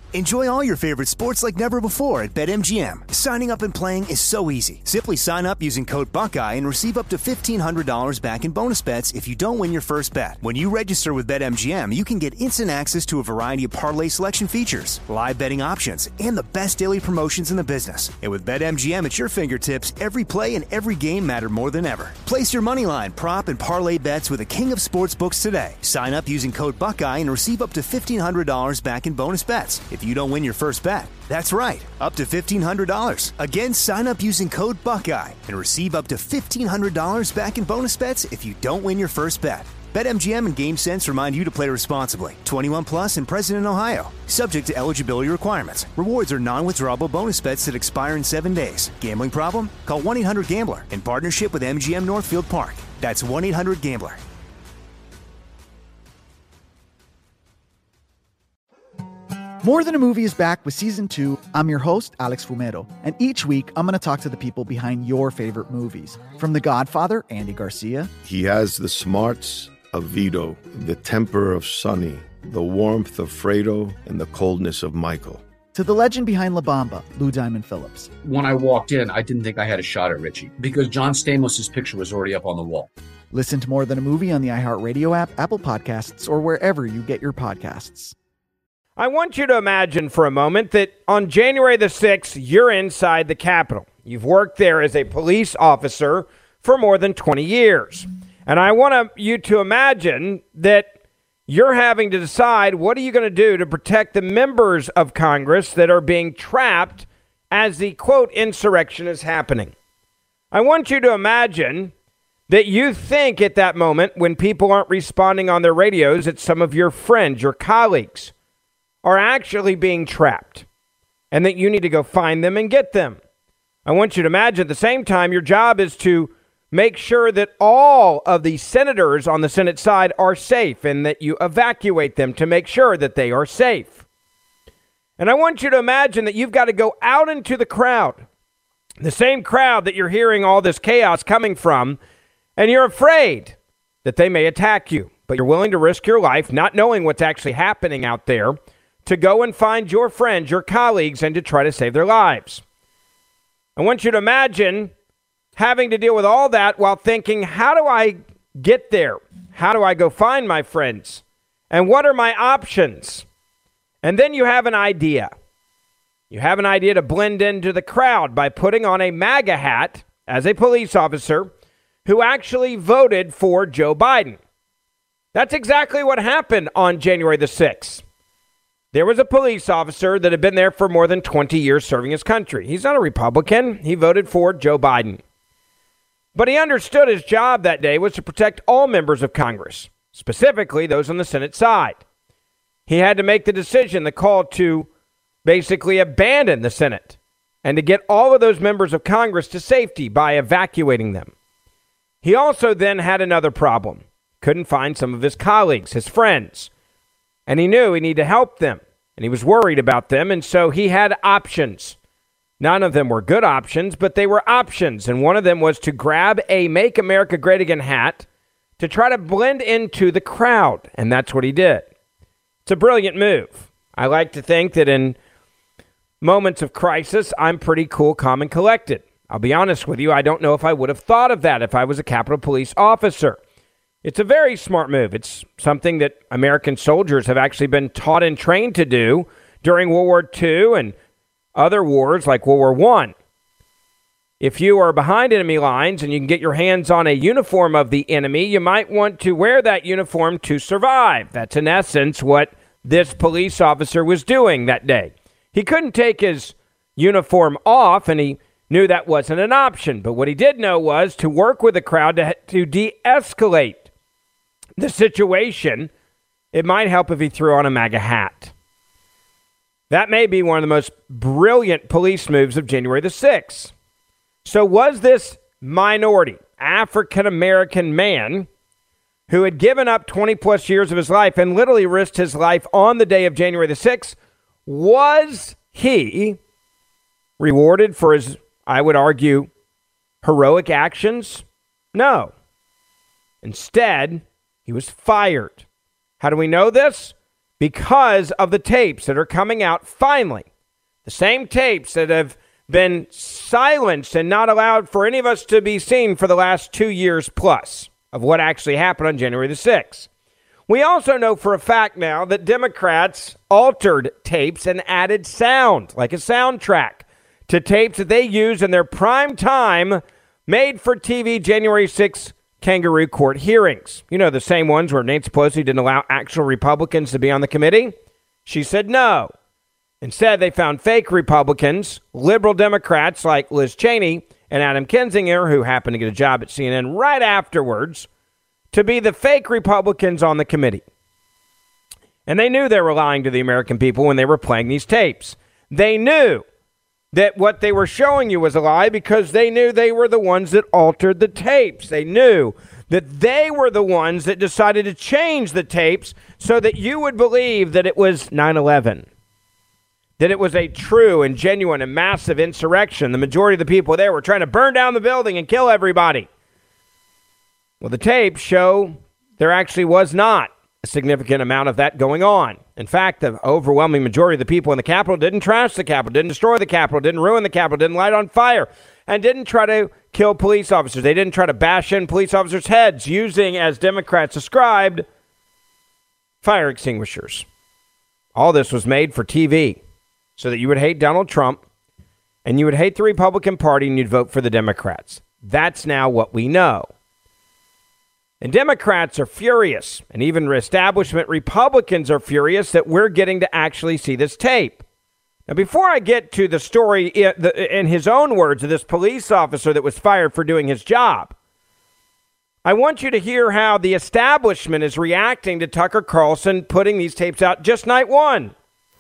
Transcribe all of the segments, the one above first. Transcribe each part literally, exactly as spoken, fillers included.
Enjoy all your favorite sports like never before at BetMGM. Signing up and playing is so easy. Simply sign up using code Buckeye and receive up to fifteen hundred dollars back in bonus bets if you don't win your first bet. When you register with BetMGM, you can get instant access to a variety of parlay selection features, live betting options, and the best daily promotions in the business. And with BetMGM at your fingertips, every play and every game matter more than ever. Place your moneyline, prop, and parlay bets with the king of sportsbooks today. Sign up using code Buckeye and receive up to fifteen hundred dollars back in bonus bets if you don't win your first bet. That's right, up to fifteen hundred dollars. Again, sign up using code Buckeye and receive up to fifteen hundred dollars back in bonus bets if you don't win your first bet. BetMGM and GameSense remind you to play responsibly. twenty-one plus and present in Ohio. Subject to eligibility requirements. Rewards are non-withdrawable bonus bets that expire in seven days. Gambling problem? Call one eight hundred gambler in partnership with M G M Northfield Park. That's one eight hundred gambler. More Than a Movie is back with season two. I'm your host, Alex Fumero, and each week I'm going to talk to the people behind your favorite movies. From The Godfather, Andy Garcia. He has the smarts of Vito, the temper of Sonny, the warmth of Fredo, and the coldness of Michael. To the legend behind La Bamba, Lou Diamond Phillips. When I walked in, I didn't think I had a shot at Richie because John Stamos' picture was already up on the wall. Listen to More Than a Movie on the iHeartRadio app, Apple Podcasts, or wherever you get your podcasts. I want you to imagine for a moment that on January the sixth, you're inside the Capitol. You've worked there as a police officer for more than twenty years. And I want you to imagine that you're having to decide what are you going to do to protect the members of Congress that are being trapped as the, quote, insurrection is happening. I want you to imagine that you think at that moment when people aren't responding on their radios that some of your friends, your colleagues, are actually being trapped and that you need to go find them and get them. I want you to imagine at the same time your job is to make sure that all of the senators on the Senate side are safe and that you evacuate them to make sure that they are safe. And I want you to imagine that you've got to go out into the crowd, the same crowd that you're hearing all this chaos coming from, and you're afraid that they may attack you, but you're willing to risk your life, not knowing what's actually happening out there, to go and find your friends, your colleagues, and to try to save their lives. I want you to imagine having to deal with all that while thinking, how do I get there? How do I go find my friends? And what are my options? And then you have an idea. You have an idea to blend into the crowd by putting on a MAGA hat as a police officer who actually voted for Joe Biden. That's exactly what happened on January the sixth. There was a police officer that had been there for more than twenty years serving his country. He's not a Republican. He voted for Joe Biden. But he understood his job that day was to protect all members of Congress, specifically those on the Senate side. He had to make the decision, the call to basically abandon the Senate and to get all of those members of Congress to safety by evacuating them. He also then had another problem. Couldn't find some of his colleagues, his friends. And he knew he needed to help them, and he was worried about them, and so he had options. None of them were good options, but they were options, and one of them was to grab a Make America Great Again hat to try to blend into the crowd, and that's what he did. It's a brilliant move. I like to think that in moments of crisis, I'm pretty cool, calm, and collected. I'll be honest with you, I don't know if I would have thought of that if I was a Capitol Police officer. It's a very smart move. It's something that American soldiers have actually been taught and trained to do during World War Two and other wars like World War One. If you are behind enemy lines and you can get your hands on a uniform of the enemy, you might want to wear that uniform to survive. That's in essence what this police officer was doing that day. He couldn't take his uniform off, and he knew that wasn't an option. But what he did know was to work with the crowd to, to de-escalate the situation. It might help if he threw on a MAGA hat. That may be one of the most brilliant police moves of January the sixth. So was this minority, African-American man who had given up twenty plus years of his life and literally risked his life on the day of January the sixth, was he rewarded for his, I would argue, heroic actions? No. Instead, he was fired. How do we know this? because of the tapes that are coming out finally. The same tapes that have been silenced and not allowed for any of us to be seen for the last two years plus of what actually happened on January the sixth. We also know for a fact now that Democrats altered tapes and added sound, like a soundtrack, to tapes that they use in their prime time made-for-T V January sixth kangaroo court hearings. You know, the same ones where Nancy Pelosi didn't allow actual Republicans to be on the committee? She said no. Instead, they found fake Republicans, liberal Democrats like Liz Cheney and Adam Kinzinger, who happened to get a job at C N N right afterwards, to be the fake Republicans on the committee. And they knew they were lying to the American people when they were playing these tapes. They knew that what they were showing you was a lie because they knew they were the ones that altered the tapes. They knew that they were the ones that decided to change the tapes so that you would believe that it was nine eleven, that it was a true and genuine and massive insurrection. The majority of the people there were trying to burn down the building and kill everybody. Well, the tapes show there actually was not a significant amount of that going on. In fact, the overwhelming majority of the people in the Capitol didn't trash the Capitol, didn't destroy the Capitol, didn't ruin the Capitol, didn't light on fire, and didn't try to kill police officers. They didn't try to bash in police officers' heads using, as Democrats described, fire extinguishers. All this was made for T V so that you would hate Donald Trump and you would hate the Republican Party and you'd vote for the Democrats. That's now what we know. And Democrats are furious, and even establishment Republicans are furious that we're getting to actually see this tape. Now, before I get to the story in his own words of this police officer that was fired for doing his job, I want you to hear how the establishment is reacting to Tucker Carlson putting these tapes out just night one,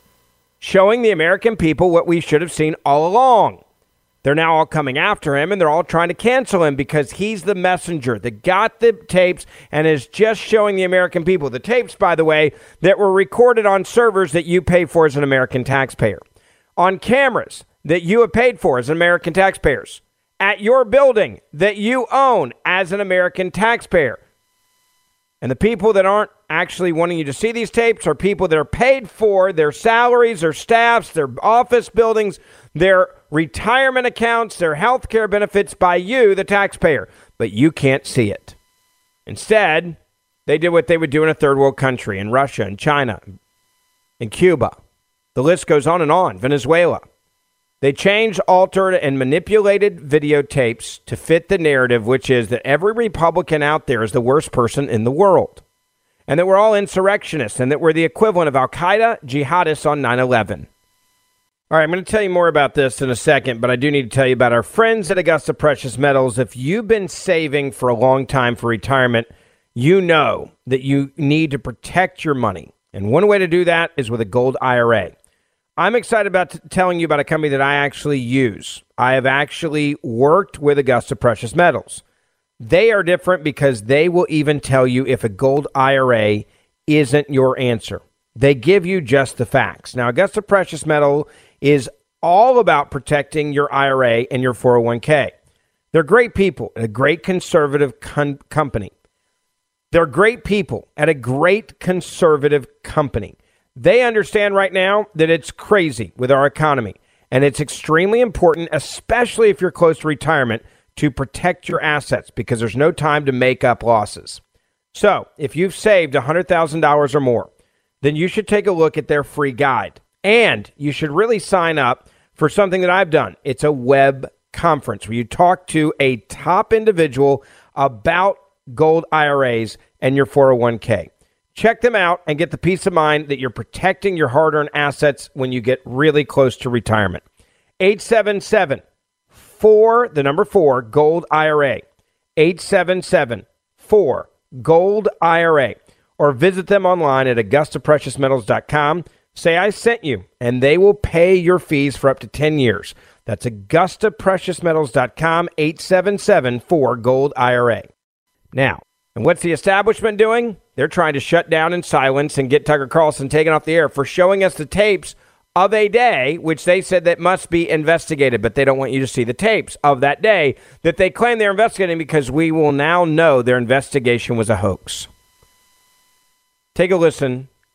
showing the American people what we should have seen all along. They're now all coming after him, and they're all trying to cancel him because he's the messenger that got the tapes and is just showing the American people. The tapes, by the way, that were recorded on servers that you pay for as an American taxpayer, on cameras that you have paid for as an American taxpayers, at your building that you own as an American taxpayer. And the people that aren't actually wanting you to see these tapes are people that are paid for their salaries, their staffs, their office buildings, their retirement accounts, their health care benefits by you, the taxpayer. But you can't see it. Instead, they did what they would do in a third world country, in Russia and China, in Cuba. The list goes on and on. Venezuela. They changed, altered, and manipulated videotapes to fit the narrative, which is that every Republican out there is the worst person in the world, and that we're all insurrectionists, and that we're the equivalent of Al-Qaeda jihadists on nine eleven. All right, I'm going to tell you more about this in a second, but I do need to tell you about our friends at Augusta Precious Metals. If you've been saving for a long time for retirement, you know that you need to protect your money, and one way to do that is with a gold I R A. I'm excited about t- telling you about a company that I actually use. I have actually worked with Augusta Precious Metals. They are different because they will even tell you if a gold I R A isn't your answer. They give you just the facts. Now, Augusta Precious Metal is all about protecting your I R A and your four oh one k. They're great people at a great conservative con- company. They're great people at a great conservative company. They understand right now that it's crazy with our economy, and it's extremely important, especially if you're close to retirement, to protect your assets because there's no time to make up losses. So if you've saved one hundred thousand dollars or more, then you should take a look at their free guide, and you should really sign up for something that I've done. It's a web conference where you talk to a top individual about gold I R As and your four oh one k. Check them out and get the peace of mind that you're protecting your hard-earned assets when you get really close to retirement. eight seven seven, four, the number four, gold I R A. eight seven seven, four, gold I R A. Or visit them online at augusta precious metals dot com. Say I sent you, and they will pay your fees for up to ten years. That's augusta precious metals dot com, eight seven seven, four, gold I R A. Now, and what's the establishment doing? They're trying to shut down and silence and get Tucker Carlson taken off the air for showing us the tapes of a day, which they said that must be investigated, but they don't want you to see the tapes of that day that they claim they're investigating because we will now know their investigation was a hoax. Take a listen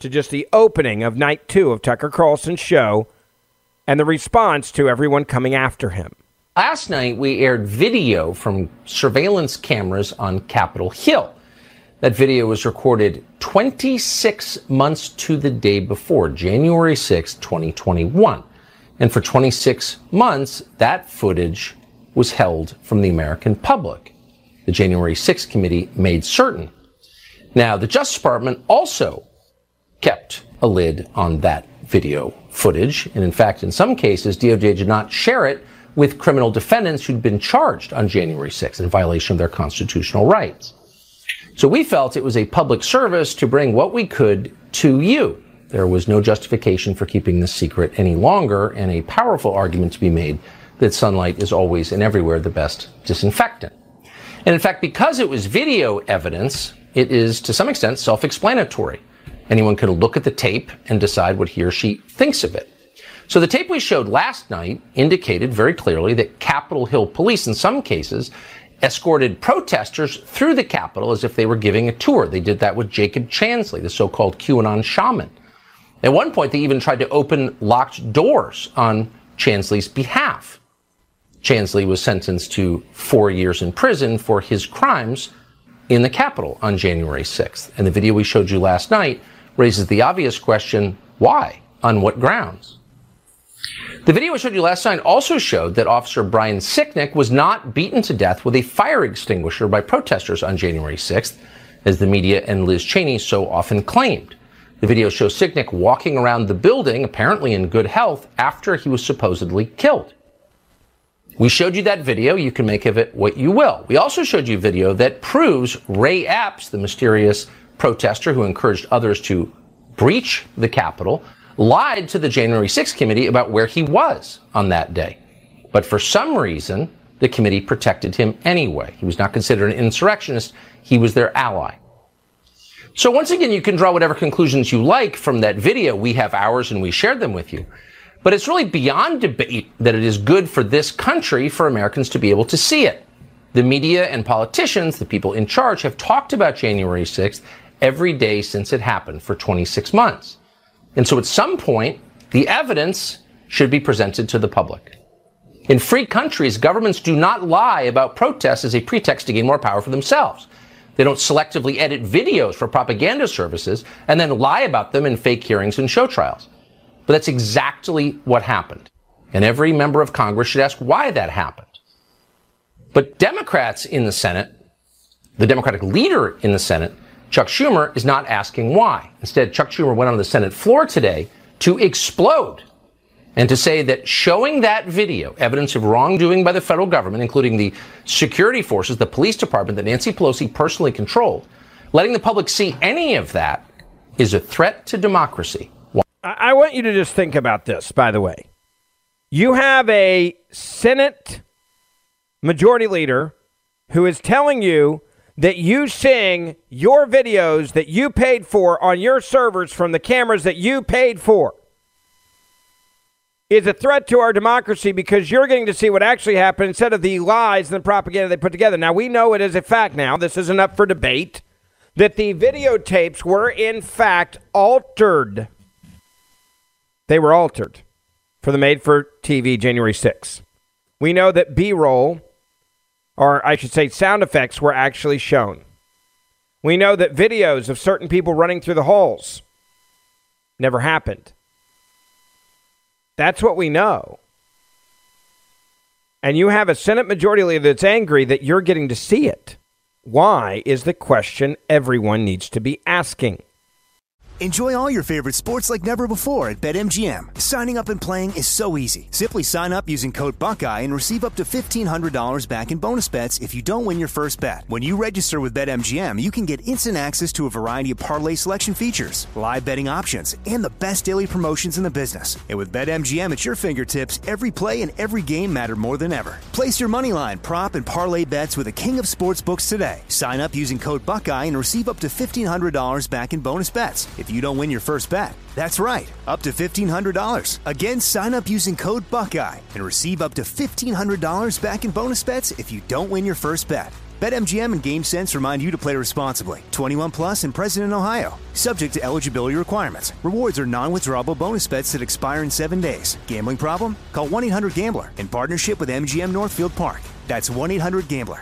to just the opening of night two of Tucker Carlson's show and the response to everyone coming after him. Last night, we aired video from surveillance cameras on Capitol Hill. That video was recorded twenty-six months to the day before, January sixth, twenty twenty-one. And for twenty-six months, that footage was held from the American public. The January sixth committee made certain. Now, the Justice Department also kept a lid on that video footage. And in fact, in some cases, D O J did not share it with criminal defendants who'd been charged on January sixth in violation of their constitutional rights. So we felt it was a public service to bring what we could to you. There was no justification for keeping this secret any longer, and a powerful argument to be made that sunlight is always and everywhere the best disinfectant. And in fact, because it was video evidence, it is to some extent self-explanatory. Anyone can look at the tape and decide what he or she thinks of it. So the tape we showed last night indicated very clearly that Capitol Hill police, in some cases, escorted protesters through the Capitol as if they were giving a tour. They did that with Jacob Chansley, the so-called QAnon shaman. At one point, they even tried to open locked doors on Chansley's behalf. Chansley was sentenced to four years in prison for his crimes in the Capitol on January sixth. And the video we showed you last night raises the obvious question, why? On what grounds? The video I showed you last night also showed that Officer Brian Sicknick was not beaten to death with a fire extinguisher by protesters on January sixth, as the media and Liz Cheney so often claimed. The video shows Sicknick walking around the building, apparently in good health, after he was supposedly killed. We showed you that video. You can make of it what you will. We also showed you video that proves Ray Epps, the mysterious protester who encouraged others to breach the Capitol, lied to the January sixth committee about where he was on that day. But for some reason, the committee protected him anyway. He was not considered an insurrectionist. He was their ally. So once again, you can draw whatever conclusions you like from that video. We have ours and we shared them with you. But it's really beyond debate that it is good for this country for Americans to be able to see it. The media and politicians, the people in charge, have talked about January sixth every day since it happened for twenty-six months. And so at some point, the evidence should be presented to the public. In free countries, governments do not lie about protests as a pretext to gain more power for themselves. They don't selectively edit videos for propaganda services and then lie about them in fake hearings and show trials. But that's exactly what happened. And every member of Congress should ask why that happened. But Democrats in the Senate, the Democratic leader in the Senate, Chuck Schumer, is not asking why. Instead, Chuck Schumer went on the Senate floor today to explode and to say that showing that video, evidence of wrongdoing by the federal government, including the security forces, the police department that Nancy Pelosi personally controlled, letting the public see any of that is a threat to democracy. I want you to just think about this, by the way. You have a Senate majority leader who is telling you that you seeing your videos that you paid for on your servers from the cameras that you paid for is a threat to our democracy because you're getting to see what actually happened instead of the lies and the propaganda they put together. Now, we know it is a fact now. This isn't up for debate that the videotapes were, in fact, altered. They were altered for the made-for-T V January sixth. We know that B-roll, or I should say sound effects, were actually shown. We know that videos of certain people running through the halls never happened. That's what we know. And you have a Senate majority leader that's angry that you're getting to see it. Why is the question everyone needs to be asking. Enjoy all your favorite sports like never before at BetMGM. Signing up and playing is so easy. Simply sign up using code Buckeye and receive up to fifteen hundred dollars back in bonus bets if you don't win your first bet. When you register with BetMGM, you can get instant access to a variety of parlay selection features, live betting options, and the best daily promotions in the business. And with BetMGM at your fingertips, every play and every game matter more than ever. Place your moneyline, prop, and parlay bets with the king of sportsbooks today. Sign up using code Buckeye and receive up to fifteen hundred dollars back in bonus bets if you don't win your first bet. That's right, up to fifteen hundred dollars. Again, sign up using code Buckeye and receive up to fifteen hundred dollars back in bonus bets if you don't win your first bet. BetMGM and GameSense remind you to play responsibly. twenty-one plus and present in Ohio. Subject to eligibility requirements. Rewards are non-withdrawable bonus bets that expire in seven days. Gambling problem? Call one eight hundred gambler in partnership with M G M Northfield Park. That's one eight hundred gambler.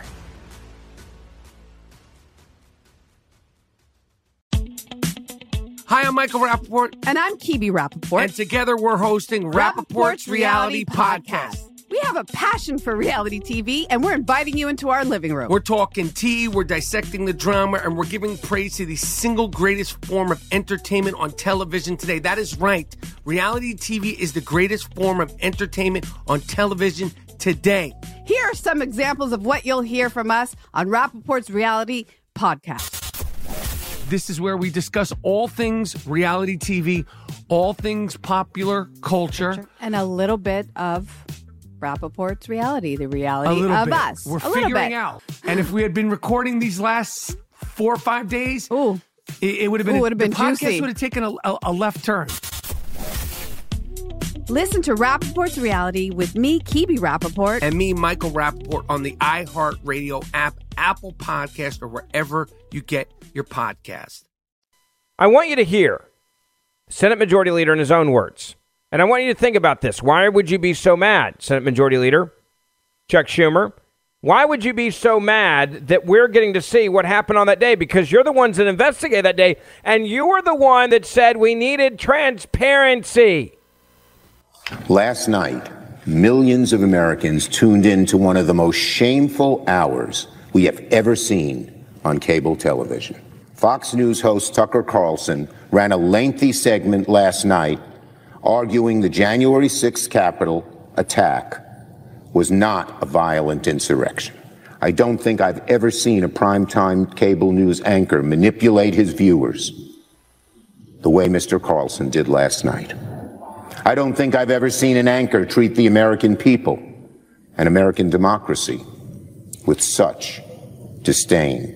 Hi, I'm Michael Rappaport. And I'm Kibi Rappaport. And together we're hosting Rappaport's, Rappaport's Reality, Reality Podcast. Podcast. We have a passion for reality T V, and we're inviting you into our living room. We're talking tea, we're dissecting the drama, and we're giving praise to the single greatest form of entertainment on television today. That is right. Reality T V is the greatest form of entertainment on television today. Here are some examples of what you'll hear from us on Rappaport's Reality Podcast. This is where we discuss all things reality T V, all things popular culture. And a little bit of Rappaport's reality, the reality of bit. us. We're a figuring out. And if we had been recording these last four or five days, Ooh. it, it would have been, Ooh, would have been the podcast juicy. would have taken a, a, a left turn. Listen to Rappaport's Reality with me, Kibi Rappaport. And me, Michael Rappaport, on the iHeartRadio app, Apple Podcast, or wherever you get your podcast. I want you to hear Senate Majority Leader in his own words. And I want you to think about this. Why would you be so mad, Senate Majority Leader Chuck Schumer? Why would you be so mad that we're getting to see what happened on that day? Because you're the ones that investigated that day, and you were the one that said we needed transparency. Last night, millions of Americans tuned in to one of the most shameful hours we have ever seen on cable television. Fox News host Tucker Carlson ran a lengthy segment last night arguing the January sixth Capitol attack was not a violent insurrection. I don't think I've ever seen a primetime cable news anchor manipulate his viewers the way Mister Carlson did last night. I don't think I've ever seen an anchor treat the American people and American democracy with such disdain.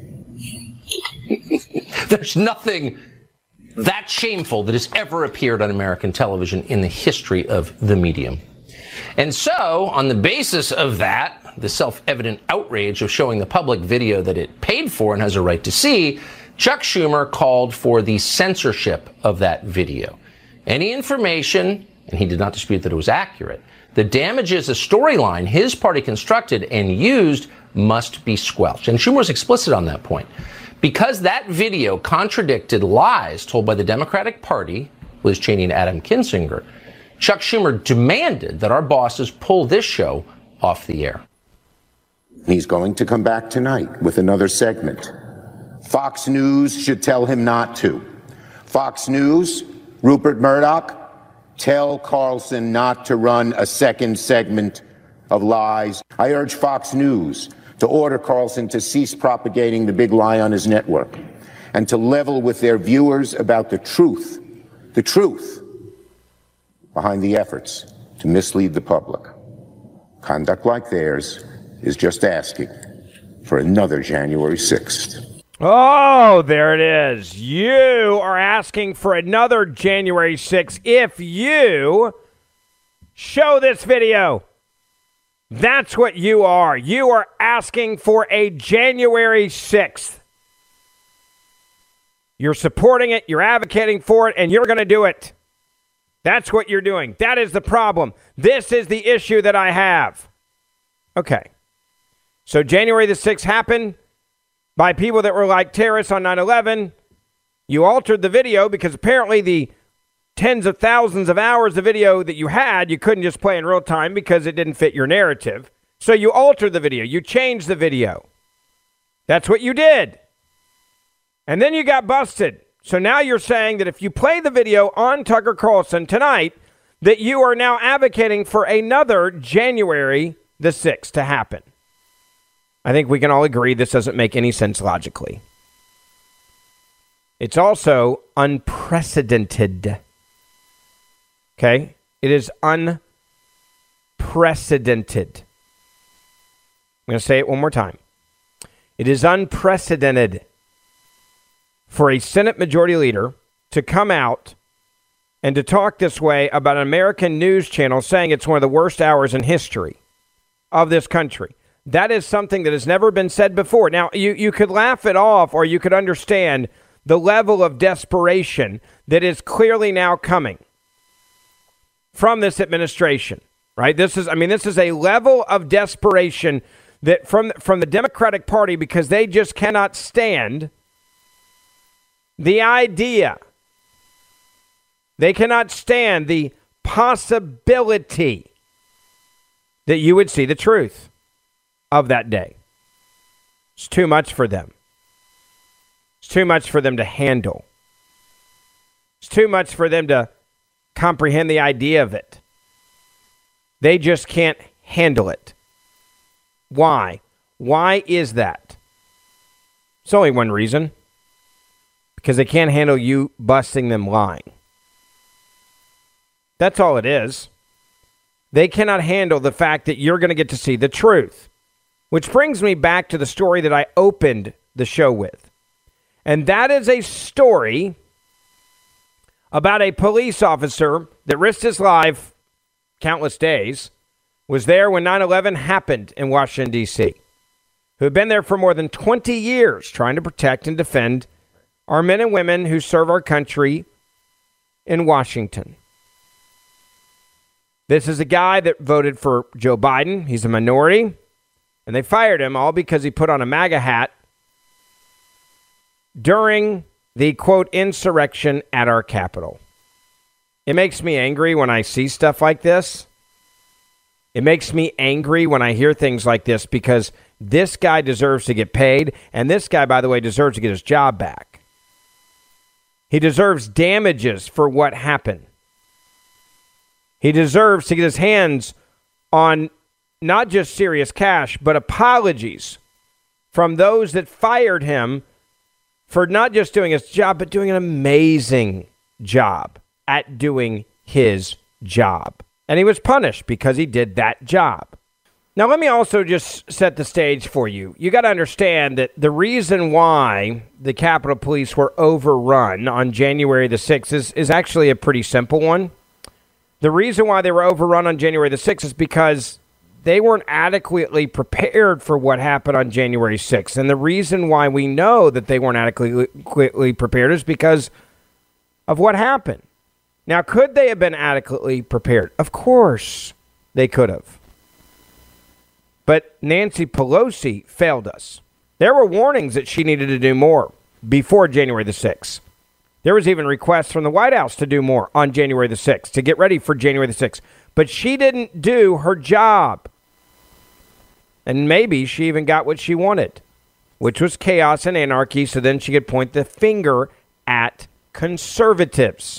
There's nothing that shameful that has ever appeared on American television in the history of the medium. And so, on the basis of that, the self-evident outrage of showing the public video that it paid for and has a right to see, Chuck Schumer called for the censorship of that video. Any information, and he did not dispute that it was accurate, that damages a storyline his party constructed and used must be squelched. And Schumer was explicit on that point. Because that video contradicted lies told by the Democratic Party, Liz Cheney and Adam Kinzinger, Chuck Schumer demanded that our bosses pull this show off the air. He's going to come back tonight with another segment. Fox News should tell him not to. Fox News, Rupert Murdoch, tell Carlson not to run a second segment of lies. I urge Fox News to order Carlson to cease propagating the big lie on his network and to level with their viewers about the truth, the truth behind the efforts to mislead the public. Conduct like theirs is just asking for another January sixth. Oh, there it is. You are asking for another January sixth if you show this video. That's what you are. You are asking for a January sixth. You're supporting it, you're advocating for it, and you're going to do it. That's what you're doing. That is the problem. This is the issue that I have. Okay. So January the sixth happened by people that were like terrorists on nine eleven. You altered the video because apparently the tens of thousands of hours of video that you had, you couldn't just play in real time because it didn't fit your narrative. So you altered the video. You changed the video. That's what you did. And then you got busted. So now you're saying that if you play the video on Tucker Carlson tonight, that you are now advocating for another January the sixth to happen. I think we can all agree this doesn't make any sense logically. It's also unprecedented. Okay? It is unprecedented. I'm going to say it one more time. It is unprecedented for a Senate Majority Leader to come out and to talk this way about an American news channel saying it's one of the worst hours in history of this country. That is something that has never been said before. Now, you, you could laugh it off, or you could understand the level of desperation that is clearly now coming from this administration, right? This is, I mean, this is a level of desperation that from, from the Democratic Party, because they just cannot stand the idea. They cannot stand the possibility that you would see the truth of that day. It's too much for them. It's too much for them to handle. It's too much for them to comprehend the idea of it. They just can't handle it. Why? Why is that? It's only one reason. Because they can't handle you busting them lying. That's all it is. They cannot handle the fact that you're going to get to see the truth. Which brings me back to the story that I opened the show with. And that is a story about a police officer that risked his life countless days, was there when nine eleven happened in Washington, D C, who had been there for more than twenty years trying to protect and defend our men and women who serve our country in Washington. This is a guy that voted for Joe Biden. He's a minority. And they fired him all because he put on a MAGA hat during the, quote, insurrection at our Capitol. It makes me angry when I see stuff like this. It makes me angry when I hear things like this because this guy deserves to get paid. And this guy, by the way, deserves to get his job back. He deserves damages for what happened. He deserves to get his hands on not just serious cash, but apologies from those that fired him for not just doing his job, but doing an amazing job at doing his job. And he was punished because he did that job. Now, let me also just set the stage for you. You got to understand that the reason why the Capitol Police were overrun on January the sixth is, is actually a pretty simple one. The reason why they were overrun on January the sixth is because they weren't adequately prepared for what happened on January sixth. And the reason why we know that they weren't adequately prepared is because of what happened. Now, could they have been adequately prepared? Of course they could have. But Nancy Pelosi failed us. There were warnings that she needed to do more before January the sixth. There was even requests from the White House to do more on January the sixth, to get ready for January the sixth. But she didn't do her job. And maybe she even got what she wanted, which was chaos and anarchy, so then she could point the finger at conservatives.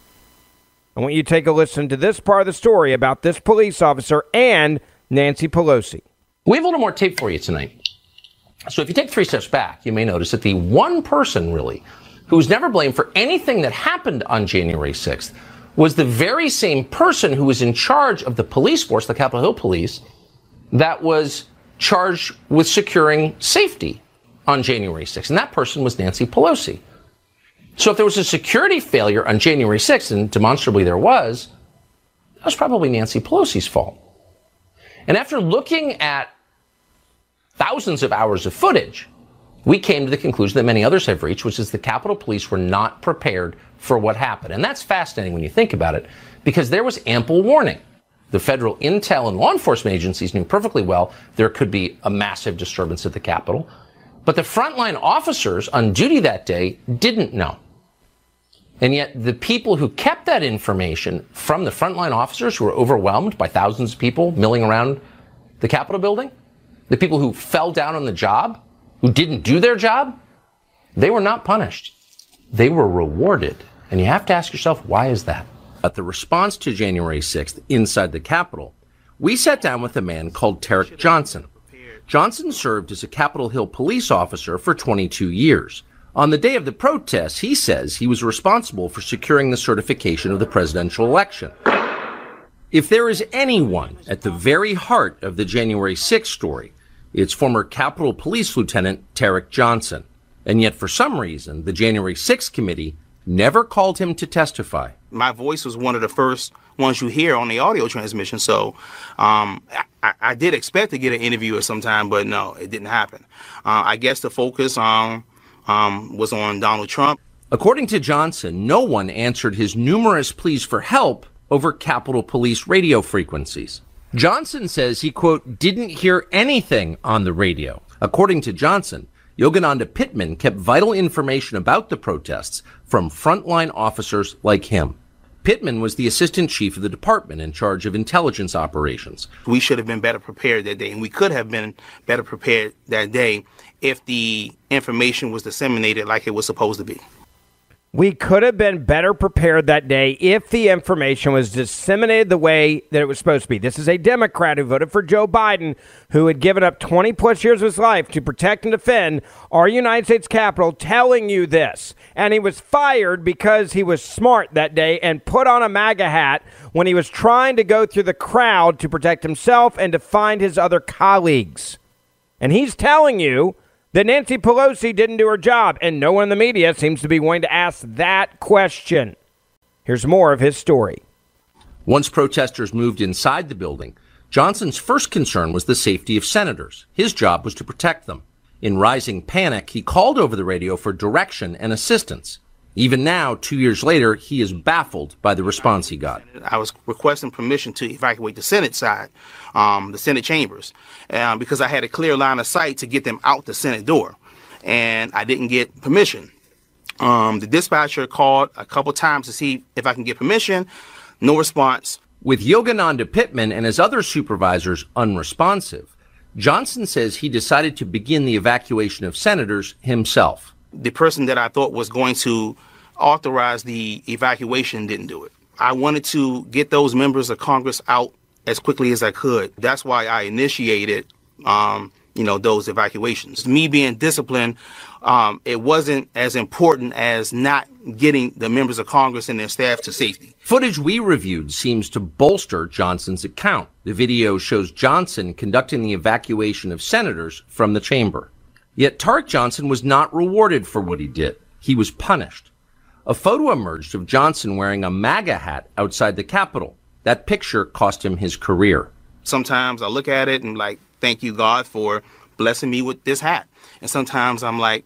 I want you to take a listen to this part of the story about this police officer and Nancy Pelosi. We have a little more tape for you tonight. So if you take three steps back, you may notice that the one person, really, who was never blamed for anything that happened on January sixth was the very same person who was in charge of the police force, the Capitol Hill Police, that was charged with securing safety on January sixth. And that person was Nancy Pelosi. So if there was a security failure on January sixth, and demonstrably there was, that was probably Nancy Pelosi's fault. And after looking at thousands of hours of footage, we came to the conclusion that many others have reached, which is the Capitol Police were not prepared for what happened. And that's fascinating when you think about it, because there was ample warning. The federal intel and law enforcement agencies knew perfectly well there could be a massive disturbance at the Capitol. But the frontline officers on duty that day didn't know. And yet the people who kept that information from the frontline officers who were overwhelmed by thousands of people milling around the Capitol building, the people who fell down on the job, who didn't do their job, they were not punished. They were rewarded. And you have to ask yourself, why is that? At the response to January sixth inside the Capitol, we sat down with a man called Tareq Johnson. Johnson served as a Capitol Hill police officer for twenty-two years. On the day of the protests, he says he was responsible for securing the certification of the presidential election. If there is anyone at the very heart of the January sixth story, it's former Capitol Police Lieutenant Tareq Johnson. And yet, for some reason, the January sixth committee never called him to testify. My voice was one of the first ones you hear on the audio transmission, so um, I, I did expect to get an interview at some time, but no, it didn't happen. Uh, I guess the focus um, um, was on Donald Trump. According to Johnson, no one answered his numerous pleas for help over Capitol Police radio frequencies. Johnson says he, quote, didn't hear anything on the radio. According to Johnson, Yogananda Pittman kept vital information about the protests from frontline officers like him. Pittman was the assistant chief of the department in charge of intelligence operations. We should have been better prepared that day, and we could have been better prepared that day if the information was disseminated like it was supposed to be. We could have been better prepared that day if the information was disseminated the way that it was supposed to be. This is a Democrat who voted for Joe Biden, who had given up twenty plus years of his life to protect and defend our United States Capitol, telling you this. And he was fired because he was smart that day and put on a MAGA hat when he was trying to go through the crowd to protect himself and to find his other colleagues. And he's telling you that Nancy Pelosi didn't do her job, and no one in the media seems to be willing to ask that question. Here's more of his story. Once protesters moved inside the building, Johnson's first concern was the safety of senators. His job was to protect them. In rising panic, he called over the radio for direction and assistance. Even now, two years later, he is baffled by the response he got. I was requesting permission to evacuate the Senate side, um, the Senate chambers, uh, because I had a clear line of sight to get them out the Senate door, and I didn't get permission. Um, the dispatcher called a couple times to see if I can get permission. No response. With Yogananda Pittman and his other supervisors unresponsive, Johnson says he decided to begin the evacuation of senators himself. The person that I thought was going to authorize the evacuation didn't do it. I wanted to get those members of Congress out as quickly as I could. That's why I initiated, um, you know, those evacuations. Me being disciplined, um, it wasn't as important as not getting the members of Congress and their staff to safety. Footage we reviewed seems to bolster Johnson's account. The video shows Johnson conducting the evacuation of senators from the chamber. Yet Tareq Johnson was not rewarded for what he did. He was punished. A photo emerged of Johnson wearing a MAGA hat outside the Capitol. That picture cost him his career. Sometimes I look at it and like, thank you, God, for blessing me with this hat. And sometimes I'm like,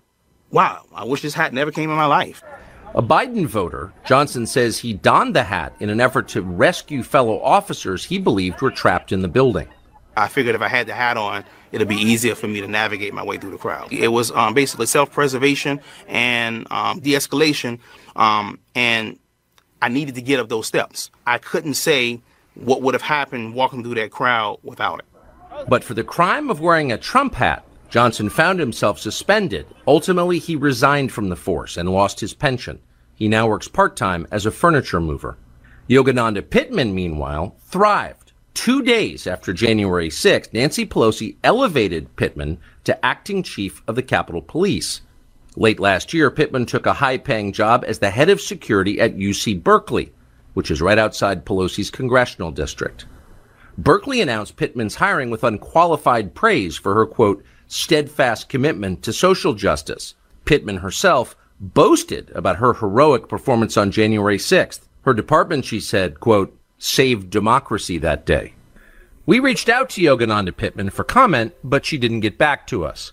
wow, I wish this hat never came in my life. A Biden voter, Johnson says he donned the hat in an effort to rescue fellow officers he believed were trapped in the building. I figured if I had the hat on, it'd be easier for me to navigate my way through the crowd. It was um, basically self-preservation and um, de-escalation, um, and I needed to get up those steps. I couldn't say what would have happened walking through that crowd without it. But for the crime of wearing a Trump hat, Johnson found himself suspended. Ultimately, he resigned from the force and lost his pension. He now works part-time as a furniture mover. Yogananda Pittman, meanwhile, thrived. Two days after January sixth, Nancy Pelosi elevated Pittman to acting chief of the Capitol Police. Late last year, Pittman took a high-paying job as the head of security at U C Berkeley, which is right outside Pelosi's congressional district. Berkeley announced Pittman's hiring with unqualified praise for her, quote, steadfast commitment to social justice. Pittman herself boasted about her heroic performance on January sixth. Her department, she said, quote, saved democracy that day. We reached out to Yogananda Pittman for comment, but she didn't get back to us.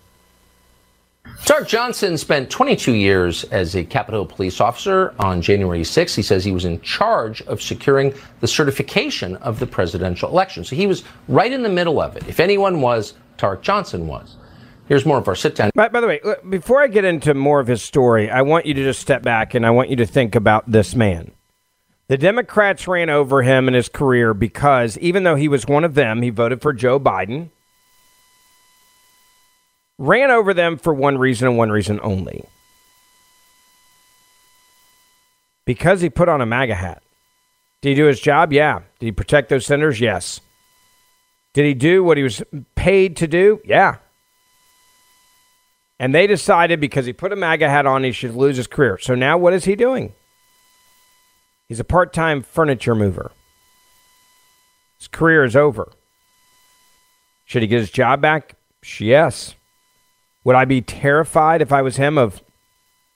Tareq Johnson spent twenty-two years as a Capitol Police officer. On January sixth, he says he was in charge of securing the certification of the presidential election. So he was right in the middle of it. If anyone was, Tareq Johnson was. Here's more of our sit-down. By, by the way, before I get into more of his story, I want you to just step back and I want you to think about this man. The Democrats ran over him in his career because even though he was one of them, he voted for Joe Biden. Ran over them for one reason and one reason only. Because he put on a MAGA hat. Did he do his job? Yeah. Did he protect those senators? Yes. Did he do what he was paid to do? Yeah. And they decided because he put a MAGA hat on, he should lose his career. So now what is he doing? He's a part-time furniture mover. His career is over. Should he get his job back? Yes. Would I be terrified if I was him of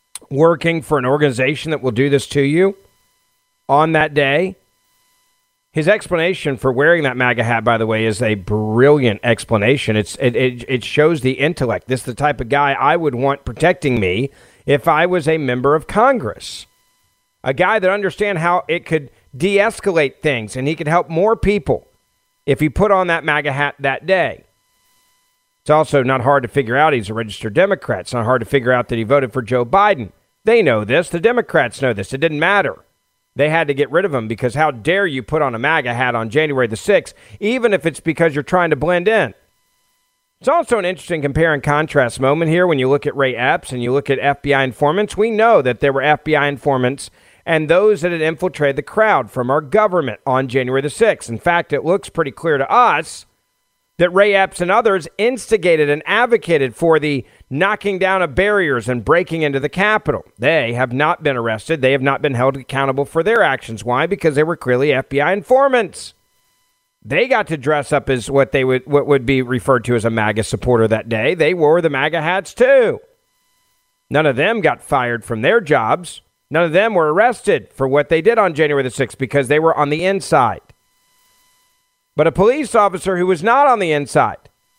working for an organization that will do this to you on that day His explanation for wearing that MAGA hat, by the way, is a brilliant explanation. It's it, it it shows the intellect. This is the type of guy I would want protecting me if I was a member of Congress. A guy that understands how it could de-escalate things, and he could help more people if he put on that MAGA hat that day. It's also not hard to figure out he's a registered Democrat. It's not hard to figure out that he voted for Joe Biden. They know this. The Democrats know this. It didn't matter. They had to get rid of him because how dare you put on a MAGA hat on January the sixth, even if it's because you're trying to blend in. It's also an interesting compare and contrast moment here when you look at Ray Epps and you look at F B I informants. We know that there were F B I informants and those that had infiltrated the crowd from our government on January the sixth. In fact, it looks pretty clear to us that Ray Epps and others instigated and advocated for the knocking down of barriers and breaking into the Capitol. They have not been arrested. They have not been held accountable for their actions. Why? Because they were clearly F B I informants. They got to dress up as what they would what would be referred to as a MAGA supporter that day. They wore the MAGA hats too. None of them got fired from their jobs. None of them were arrested for what they did on January the sixth because they were on the inside. But a police officer who was not on the inside,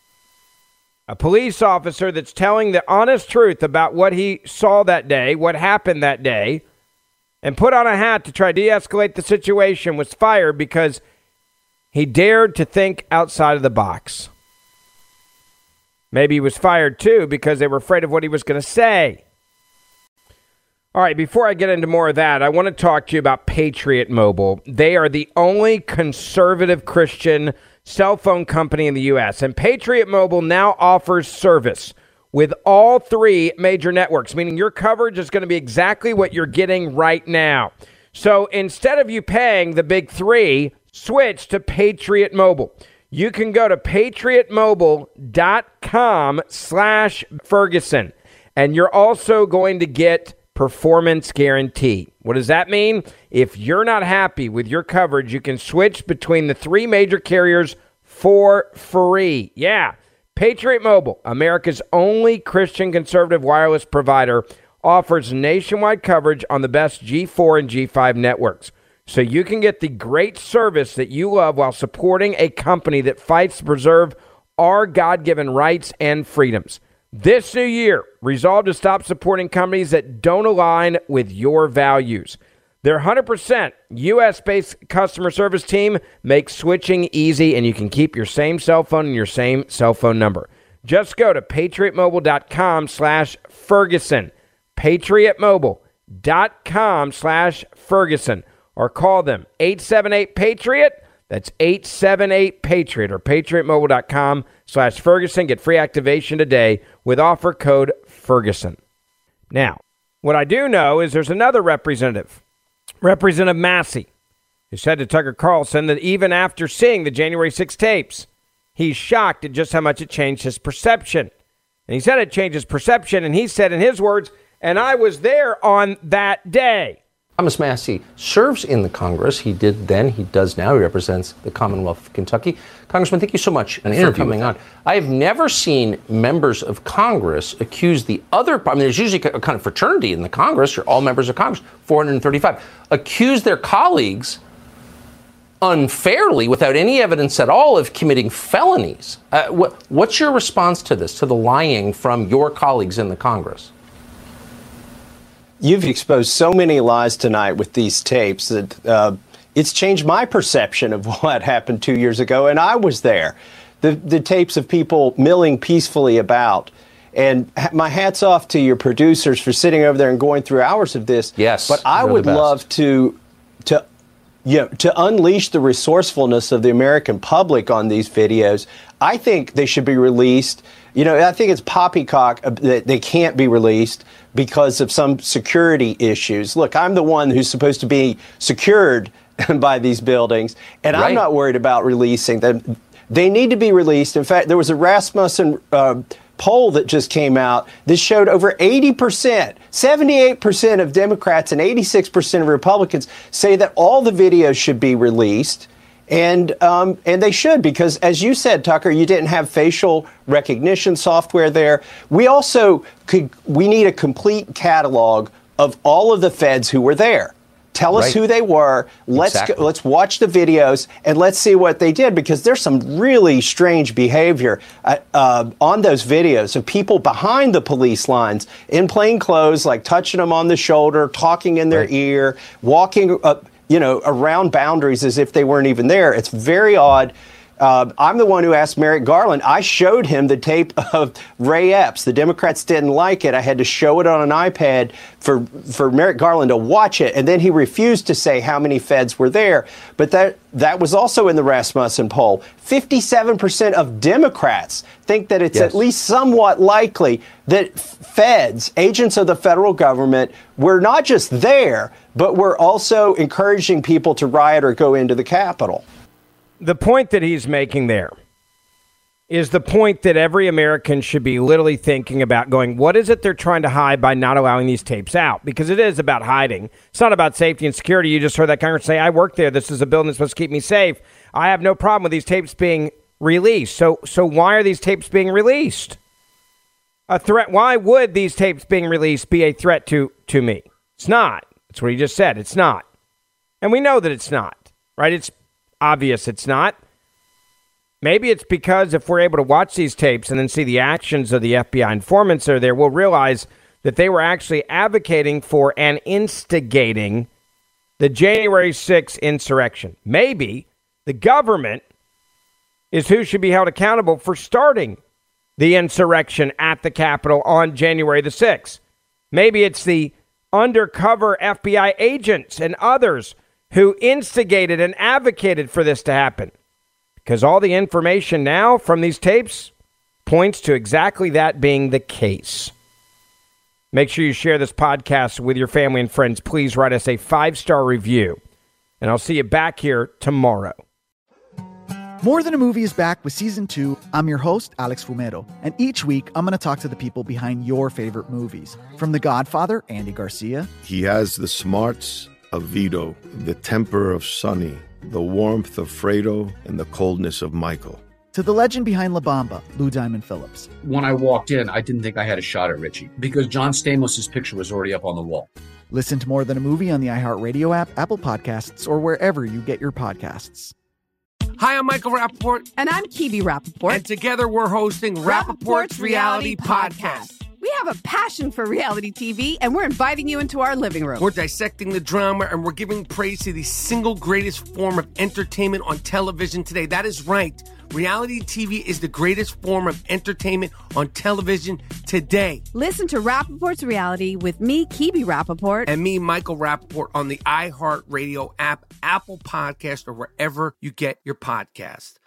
a police officer that's telling the honest truth about what he saw that day, what happened that day, and put on a hat to try to de-escalate the situation, was fired because he dared to think outside of the box. Maybe he was fired too because they were afraid of what he was going to say. All right, before I get into more of that, I want to talk to you about Patriot Mobile. They are the only conservative Christian cell phone company in the U S, and Patriot Mobile now offers service with all three major networks, meaning your coverage is going to be exactly what you're getting right now. So instead of you paying the big three, switch to Patriot Mobile. You can go to patriotmobile.com slash Ferguson, and you're also going to get performance guarantee. What does that mean? If you're not happy with your coverage, you can switch between the three major carriers for free. Yeah. Patriot Mobile, America's only Christian conservative wireless provider, offers nationwide coverage on the best G four and G five networks. So you can get the great service that you love while supporting a company that fights to preserve our God-given rights and freedoms. This new year, resolve to stop supporting companies that don't align with your values. Their one hundred percent U S-based customer service team makes switching easy, and you can keep your same cell phone and your same cell phone number. Just go to patriotmobile.com slash Ferguson, patriotmobile.com slash Ferguson, or call them eight seven eight PATRIOT. That's eight seven eight PATRIOT, or patriotmobile.com slash Ferguson. Get free activation today with offer code Ferguson. Now, what I do know is there's another representative, Representative Massey, who said to Tucker Carlson that even after seeing the January sixth tapes, he's shocked at just how much it changed his perception. And he said it changed his perception, and he said in his words, and I was there on that day. Thomas Massey serves in the Congress. He did then, he does now. He represents the Commonwealth of Kentucky. Congressman, thank you so much for coming on. I have never seen members of Congress accuse the other, I mean, there's usually a kind of fraternity in the Congress. You're all members of Congress, four hundred thirty-five, accuse their colleagues unfairly, without any evidence at all, of committing felonies. Uh, what, what's your response to this, to the lying from your colleagues in the Congress? You've exposed so many lies tonight with these tapes that uh, it's changed my perception of what happened two years ago, and I was there. The, the tapes of people milling peacefully about. And my hat's off to your producers for sitting over there and going through hours of this. Yes, but I would love to, to, you know, to unleash the resourcefulness of the American public on these videos. I think they should be released. You know, I think it's poppycock that they can't be released because of some security issues. Look, I'm the one who's supposed to be secured by these buildings, and right. I'm not worried about releasing them. They need to be released. In fact, there was a Rasmussen uh, poll that just came out. This showed over eighty percent, seventy-eight percent of Democrats and eighty-six percent of Republicans say that all the videos should be released. And um, and they should, because, as you said, Tucker, you didn't have facial recognition software there. We also could we need a complete catalog of all of the feds who were there. Tell us Right. who they were. Let's Exactly. go, let's watch the videos and let's see what they did, because there's some really strange behavior uh, uh, on those videos of people behind the police lines in plain clothes, like touching them on the shoulder, talking in their Right. ear, walking up, you know, around boundaries as if they weren't even there. It's very odd. Uh, I'm the one who asked Merrick Garland. I showed him the tape of Ray Epps. The Democrats didn't like it. I had to show it on an iPad for for Merrick Garland to watch it, and then he refused to say how many feds were there. But that that was also in the Rasmussen poll. fifty-seven percent of Democrats think that it's Yes. at least somewhat likely that feds, agents of the federal government, were not just there, but were also encouraging people to riot or go into the Capitol. The point that he's making there is the point that every American should be literally thinking about, going, what is it they're trying to hide by not allowing these tapes out? Because it is about hiding. It's not about safety and security. You just heard that Congress say, I work there. This is a building that's supposed to keep me safe. I have no problem with these tapes being released. So, so why are these tapes being released? A threat. Why would these tapes being released be a threat to, to me? It's not. That's what he just said. It's not. And we know that it's not, right? It's obvious it's not. Maybe it's because if we're able to watch these tapes and then see the actions of the F B I informants that are there, we'll realize that they were actually advocating for and instigating the January sixth insurrection. Maybe the government is who should be held accountable for starting the insurrection at the Capitol on January the sixth. Maybe it's the undercover F B I agents and others who instigated and advocated for this to happen. Because all the information now from these tapes points to exactly that being the case. Make sure you share this podcast with your family and friends. Please write us a five-star review. And I'll see you back here tomorrow. More Than a Movie is back with season two. I'm your host, Alex Fumero, and each week I'm going to talk to the people behind your favorite movies. From The Godfather, Andy Garcia. He has the smarts of Vito, the temper of Sonny, the warmth of Fredo, and the coldness of Michael. To the legend behind La Bamba, Lou Diamond Phillips. When I walked in, I didn't think I had a shot at Richie because John Stamos' picture was already up on the wall. Listen to More Than a Movie on the iHeartRadio app, Apple Podcasts, or wherever you get your podcasts. Hi, I'm Michael Rappaport. And I'm Kibi Rappaport. And together we're hosting Rappaport's Reality Podcast. We have a passion for reality T V, and we're inviting you into our living room. We're dissecting the drama, and we're giving praise to the single greatest form of entertainment on television today. That is right. Reality T V is the greatest form of entertainment on television today. Listen to Rappaport's Reality with me, Kibi Rappaport. And me, Michael Rappaport, on the iHeartRadio app, Apple Podcast, or wherever you get your podcast.